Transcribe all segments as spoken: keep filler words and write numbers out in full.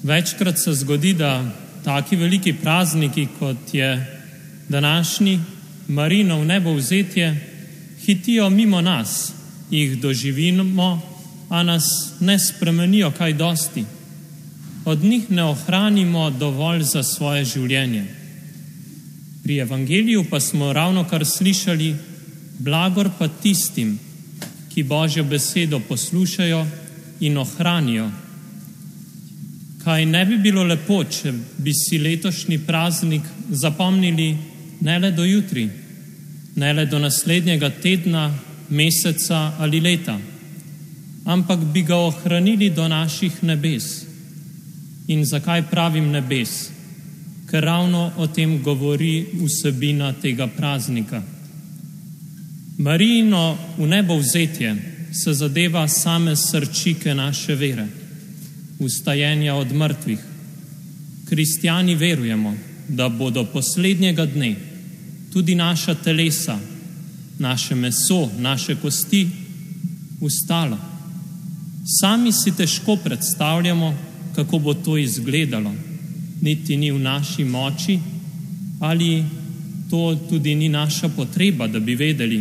Večkrat se zgodi, da taki veliki prazniki, kot je današnji Marijino vnebovzetje, hitijo mimo nas, jih doživimo, a nas ne spremenijo kaj dosti. Od njih ne ohranimo dovolj za svoje življenje. Pri evangeliju pa smo ravnokar slišali: blagor pa tistim, ki Božjo besedo poslušajo in ohranijo. Kaj ne bi bilo lepo, če bi si letošnji praznik zapomnili ne le do jutri, ne le do naslednjega tedna, meseca ali leta, ampak bi ga ohranili do naših nebes. In zakaj pravim nebes? Ker ravno o tem govori vsebina tega praznika. Marijino vnebovzetje se zadeva same srčike naše vere, vstajenja od mrtvih. Kristjani verujemo, da bodo poslednjega dne tudi naša telesa, naše meso, naše kosti vstalo. Sami si težko predstavljamo, kako bo to izgledalo. Niti ni v naši moči, ali to tudi ni naša potreba, da bi vedeli.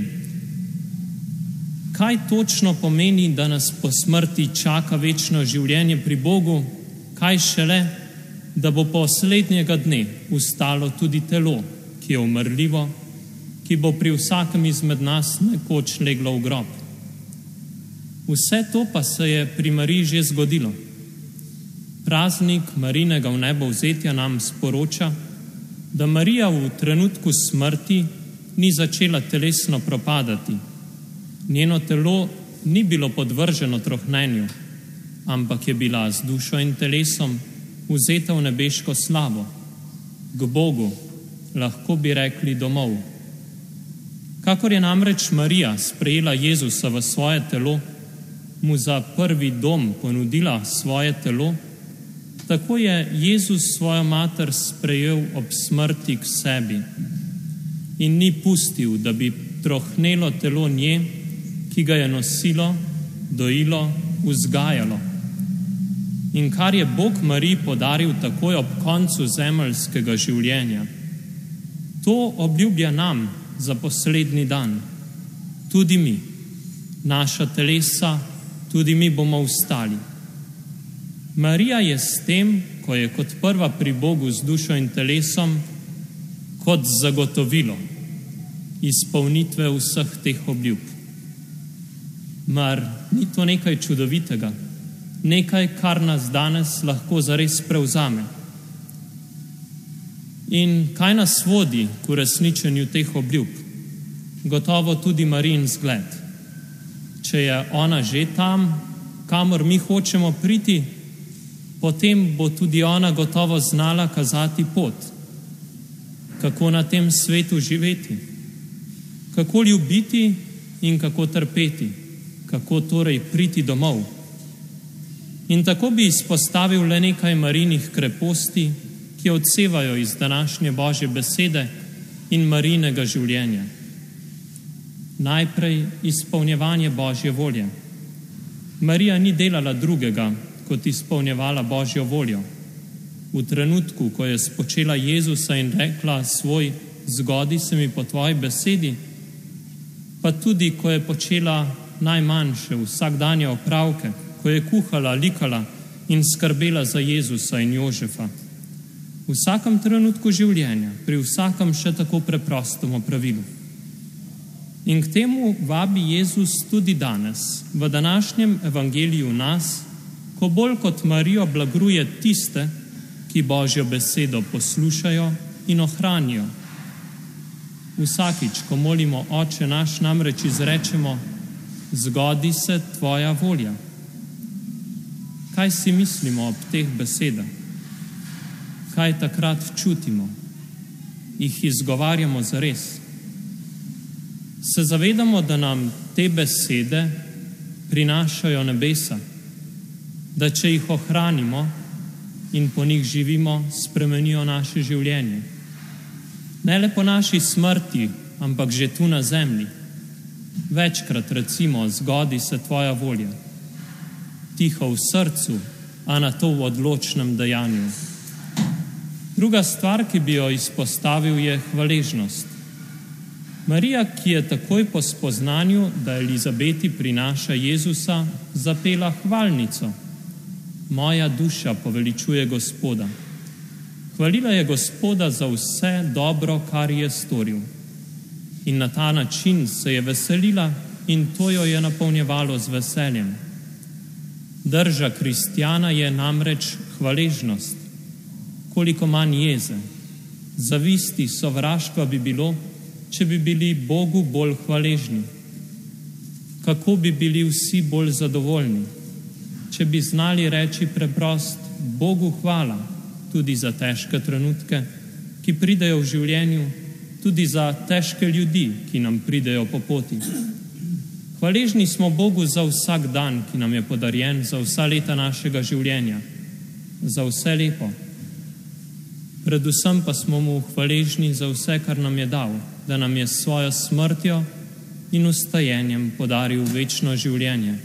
Kaj točno pomeni, da nas po smrti čaka večno življenje pri Bogu, kaj šele, da bo poslednjega dne vstalo tudi telo, ki je umrljivo, ki bo pri vsakem izmed nas nekoč leglo v grob. Vse to pa se je pri Mariji že zgodilo. Praznik Marijinega vnebovzetja nam sporoča, da Marija v trenutku smrti ni začela telesno propadati. Njeno telo ni bilo podvrženo trohnenju, ampak je bila z dušo in telesom vzeta v nebeško slavo, k Bogu, lahko bi rekli domov. Kakor je namreč Marija sprejela Jezusa v svoje telo, mu za prvi dom ponudila svoje telo, tako je Jezus svojo mater sprejel ob smrti k sebi in ni pustil, da bi trohnelo telo nje, ki ga je nosilo, dojilo, vzgajalo. In kar je Bog Mariji podaril takoj ob koncu zemeljskega življenja, to obljublja nam za poslednji dan. Tudi mi, naša telesa, tudi mi bomo vstali. Marija je s tem, ko je kot prva pri Bogu z dušo in telesom, kot zagotovilo izpolnitve vseh teh obljub. Mar ni to nekaj čudovitega, nekaj, kar nas danes lahko zares prevzame? In kaj nas vodi k uresničenju teh obljub? Gotovo tudi Marijin zgled. Če je ona že tam, kamor mi hočemo priti, potem bo tudi ona gotovo znala kazati pot, kako na tem svetu živeti, kako ljubiti in kako trpeti, kako torej priti domov. In tako bi izpostavil le nekaj Marijinih kreposti, ki odsevajo iz današnje Božje besede in Marijinega življenja. Najprej izpolnjevanje Božje volje. Marija ni delala drugega, kot izpolnjevala Božjo voljo. V trenutku, ko je spočela Jezusa in rekla svoj zgodi se mi po tvoji besedi, pa tudi, ko je počela najmanjše vsakdanje opravke, ko je kuhala, likala in skrbela za Jezusa in Jožefa. V vsakem trenutku življenja, pri vsakem še tako preprostem opravilu. In k temu vabi Jezus tudi danes, v današnjem evangeliju nas, ko bolj kot Marijo blagruje tiste, ki Božjo besedo poslušajo in ohranijo. Vsakič, ko molimo Oče naš, namreč izrečemo: zgodi se tvoja volja. Kaj si mislimo ob teh besedah? Kaj takrat čutimo? Jih izgovarjamo zares? Se zavedamo, da nam te besede prinašajo nebesa, da če jih ohranimo in po njih živimo, spremenijo naše življenje. Ne le po naši smrti, ampak že tu na zemlji. Večkrat recimo: zgodi se tvoja volja. Tiho v srcu a na to v odločnem dejanju. Druga stvar, ki bi jo izpostavil, je hvaležnost. Marija, ki je takoj po spoznanju, da Elizabeti prinaša Jezusa, zapela hvalnico. Moja duša poveličuje Gospoda. Hvalila je Gospoda za vse dobro, kar je storil. In na ta način se je veselila in to jo je napolnjevalo z veseljem. Drža kristjana je namreč hvaležnost. Koliko manj jeze, zavisti, sovraštva bi bilo, če bi bili Bogu bolj hvaležni. Kako bi bili vsi bolj zadovoljni, če bi znali reči preprost Bogu hvala, tudi za težke trenutke, ki pridejo v življenju, tudi za težke ljudi, ki nam pridejo po poti. Hvaležni smo Bogu za vsak dan, ki nam je podarjen, za vsa leta našega življenja, za vse lepo. Predvsem pa smo mu hvaležni za vse, kar nam je dal, da nam je s svojo smrtjo in ustajenjem podaril večno življenje.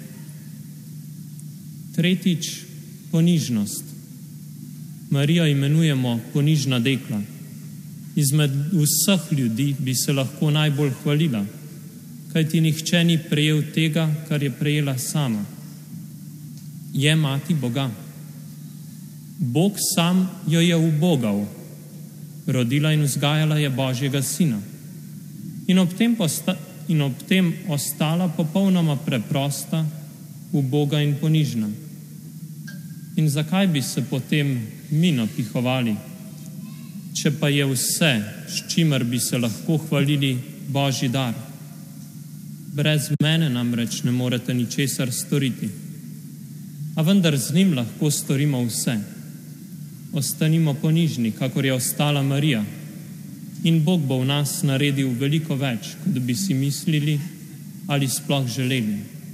Tretjič, ponižnost. Marijo imenujemo ponižna dekla. Izmed vseh ljudi bi se lahko najbolj hvalila, kajti nihče ni prejel tega, kar je prejela sama. Je mati Boga. Bog sam jo je ubogal, rodila in vzgajala je Božjega sina in ob tem, posta, in ob tem ostala popolnoma preprosta, uboga in ponižna. In zakaj bi se potem mi napihovali, če pa je vse, s čimer bi se lahko hvalili, Božji dar? Brez mene namreč ne morete ničesar storiti, a vendar z njim lahko storimo vse. Ostanimo ponižni, kakor je ostala Marija, in Bog bo v nas naredil veliko več, kot bi si mislili ali sploh želeli.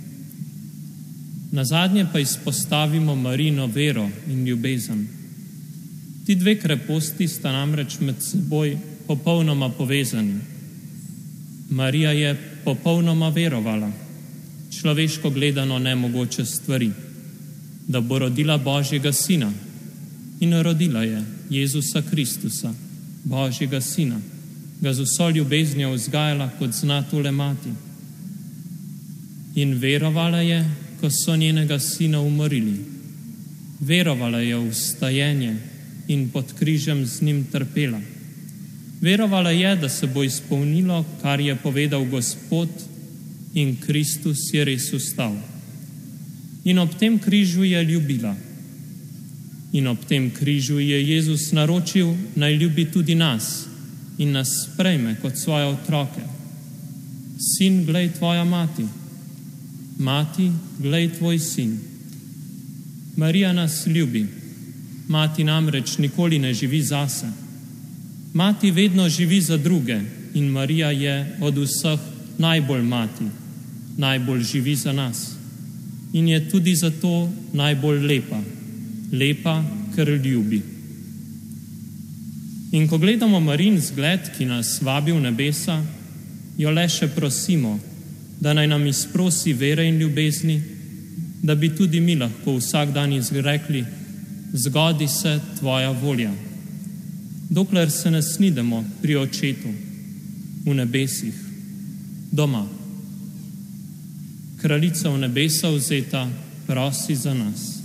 Nazadnje pa izpostavimo Marijino vero in ljubezen. Ti dve kreposti sta namreč med seboj popolnoma povezani. Marija je popolnoma verovala, človeško gledano nemogoče stvari, da bo rodila Božjega sina, in rodila je Jezusa Kristusa, Božjega sina, ga z vso ljubeznijo vzgajala, kot zna tole mati. In verovala je, ko so njenega sina umorili. Verovala je v vstajenje in pod križem z njim trpela. Verovala je, da se bo izpolnilo, kar je povedal Gospod, in Kristus je res vstal. In ob tem križu je ljubila. In ob tem križu je Jezus naročil, naj ljubi tudi nas in nas sprejme kot svoje otroke. Sin, glej tvoja mati. Mati, glej tvoj sin. Marija nas ljubi. Mati namreč nikoli ne živi zase. Mati vedno živi za druge in Marija je od vseh najbolj mati, najbolj živi za nas. In je tudi zato najbolj lepa. Lepa, ker ljubi. In ko gledamo Marijin zgled, ki nas vabi v nebesa, jo le še prosimo, da naj nam izprosi vere in ljubezni, da bi tudi mi lahko vsak dan izrekli, zgodi se tvoja volja. Dokler se ne snidemo pri očetu, v nebesih, doma. Kraljica v nebesa vzeta, prosi za nas.